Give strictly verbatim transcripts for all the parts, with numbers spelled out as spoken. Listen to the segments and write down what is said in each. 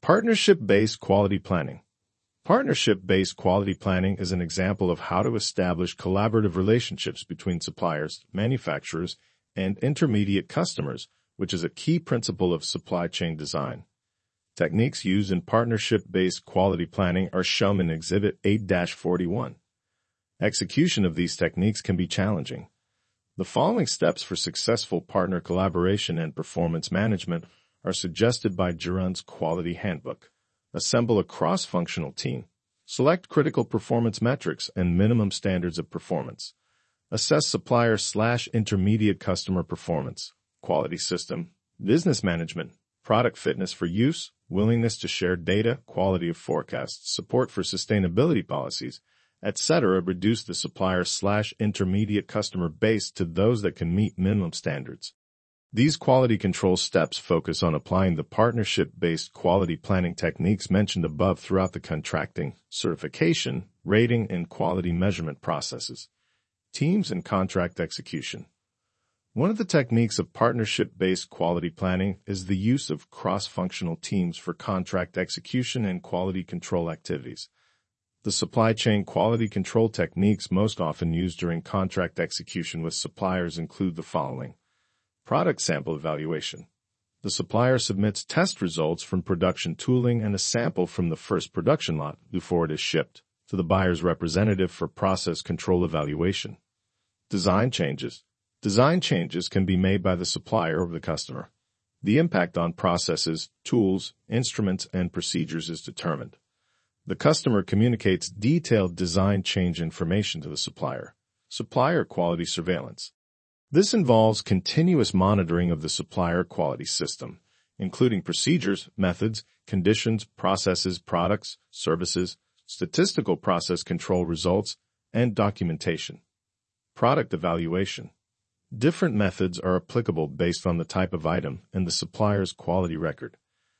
Partnership-based quality planning. Partnership-based quality planning is an example of how to establish collaborative relationships between suppliers, manufacturers, and intermediate customers, which is a key principle of supply chain design. Techniques used in partnership-based quality planning are shown in Exhibit eight dash forty-one. Execution of these techniques can be challenging. The following steps for successful partner collaboration and performance management are suggested by Geron's Quality Handbook. Assemble a cross-functional team. Select critical performance metrics and minimum standards of performance. Assess supplier slash intermediate customer performance, quality system, business management, product fitness for use, willingness to share data, quality of forecasts, support for sustainability policies, et cetera. Reduce the supplier slash intermediate customer base to those that can meet minimum standards. These quality control steps focus on applying the partnership-based quality planning techniques mentioned above throughout the contracting, certification, rating, and quality measurement processes. Teams and contract execution. One of the techniques of partnership-based quality planning is the use of cross-functional teams for contract execution and quality control activities. The supply chain quality control techniques most often used during contract execution with suppliers include the following. Product sample evaluation. The supplier submits test results from production tooling and a sample from the first production lot before it is shipped to the buyer's representative for process control evaluation. Design changes. Design changes can be made by the supplier or the customer. The impact on processes, tools, instruments, and procedures is determined. The customer communicates detailed design change information to the supplier. Supplier quality surveillance. This involves continuous monitoring of the supplier quality system, including procedures, methods, conditions, processes, products, services, statistical process control results, and documentation. Product evaluation. Different methods are applicable based on the type of item and the supplier's quality record.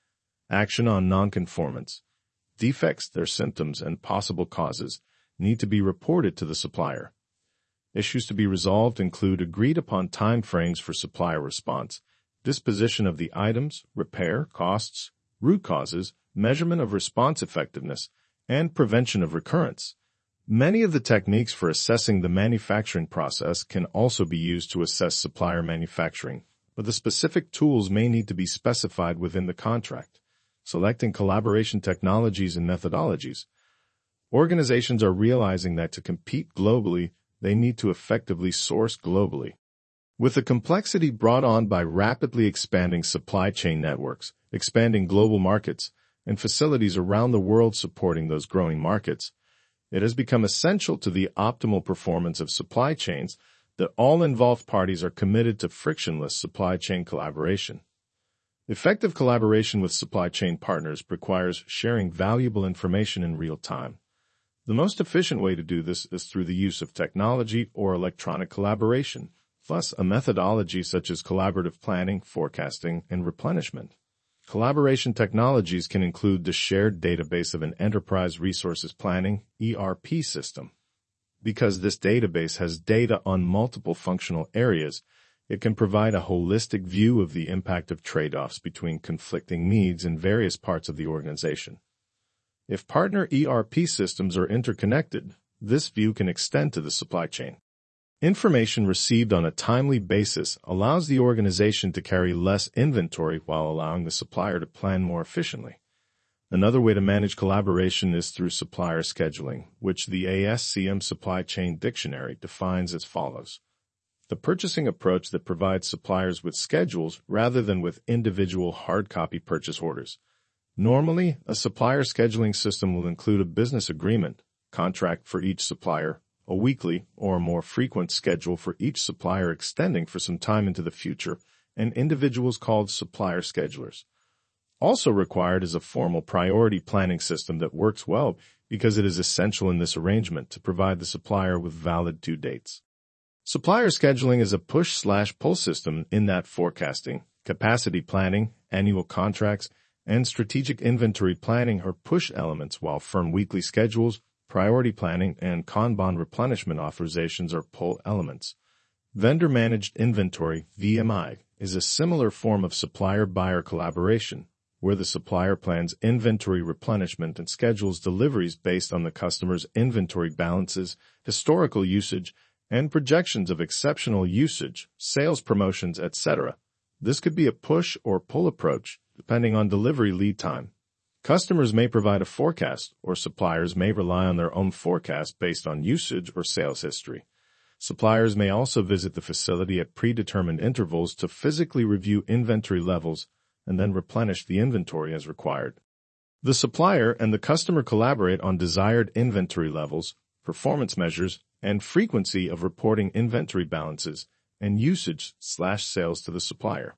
Action on nonconformance. Defects, their symptoms, and possible causes need to be reported to the supplier. Issues to be resolved include agreed-upon time frames for supplier response, disposition of the items, repair costs, root causes, measurement of response effectiveness, and prevention of recurrence. Many of the techniques for assessing the manufacturing process can also be used to assess supplier manufacturing, but the specific tools may need to be specified within the contract. Selecting collaboration technologies and methodologies. Organizations are realizing that to compete globally, they need to effectively source globally. With the complexity brought on by rapidly expanding supply chain networks, expanding global markets, and facilities around the world supporting those growing markets, it has become essential to the optimal performance of supply chains that all involved parties are committed to frictionless supply chain collaboration. Effective collaboration with supply chain partners requires sharing valuable information in real time. The most efficient way to do this is through the use of technology or electronic collaboration, plus a methodology such as collaborative planning, forecasting, and replenishment. Collaboration technologies can include the shared database of an enterprise resources planning E R P system. Because this database has data on multiple functional areas, it can provide a holistic view of the impact of trade-offs between conflicting needs in various parts of the organization. If partner E R P systems are interconnected, this view can extend to the supply chain. Information received on a timely basis allows the organization to carry less inventory while allowing the supplier to plan more efficiently. Another way to manage collaboration is through supplier scheduling, which the A S C M Supply Chain Dictionary defines as follows. The purchasing approach that provides suppliers with schedules rather than with individual hard copy purchase orders. Normally, a supplier scheduling system will include a business agreement, contract for each supplier, a weekly or more frequent schedule for each supplier extending for some time into the future, and individuals called supplier schedulers. Also required is a formal priority planning system that works well because it is essential in this arrangement to provide the supplier with valid due dates. Supplier scheduling is a push-slash-pull system in that forecasting, capacity planning, annual contracts, and strategic inventory planning are push elements while firm weekly schedules, priority planning, and Kanban replenishment authorizations are pull elements. Vendor-managed inventory, V M I, is a similar form of supplier-buyer collaboration, where the supplier plans inventory replenishment and schedules deliveries based on the customer's inventory balances, historical usage, and projections of exceptional usage, sales promotions, et cetera. This could be a push or pull approach, depending on delivery lead time. Customers may provide a forecast, or suppliers may rely on their own forecast based on usage or sales history. Suppliers may also visit the facility at predetermined intervals to physically review inventory levels and then replenish the inventory as required. The supplier and the customer collaborate on desired inventory levels, performance measures, and frequency of reporting inventory balances and usage slash sales to the supplier.